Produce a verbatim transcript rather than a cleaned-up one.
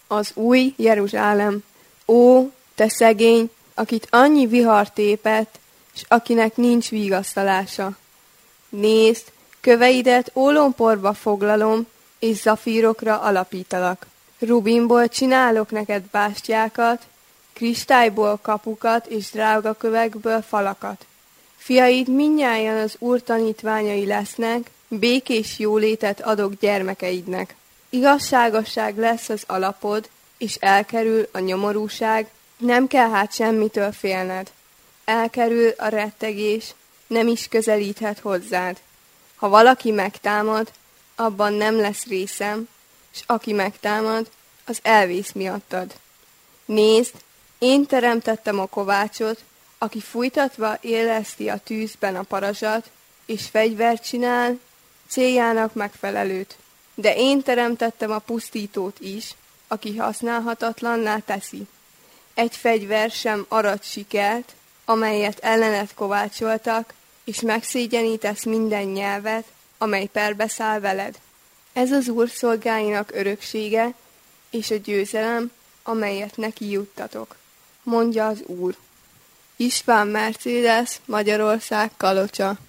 Az új Jeruzsálem. Ó, te szegény, akit annyi vihar tépett, s akinek nincs vigasztalása. Nézd, köveidet ólomporba foglalom, és zafírokra alapítalak. Rubinból csinálok neked bástyákat, kristályból kapukat és drágakövekből falakat. Fiaid mindnyájan az Úr tanítványai lesznek, békés jólétet adok gyermekeidnek. Igazságosság lesz az alapod, és elkerül a nyomorúság, nem kell hát semmitől félned. Elkerül a rettegés, nem is közelíthet hozzád. Ha valaki megtámad, abban nem lesz részem, s aki megtámad, az elvész miattad. Nézd, én teremtettem a kovácsot, aki fújtatva éleszti a tűzben a parazsat, és fegyvert csinál, céljának megfelelőt. De én teremtettem a pusztítót is, aki használhatatlanná teszi. Egy fegyver sem arad sikert, amelyet ellened kovácsoltak, és megszégyenítesz minden nyelvet, amely perbeszáll veled. Ez az Úr szolgáinak öröksége, és a győzelem, amelyet neki juttatok, mondja az Úr. István Mercedes, Magyarország, Kalocsa.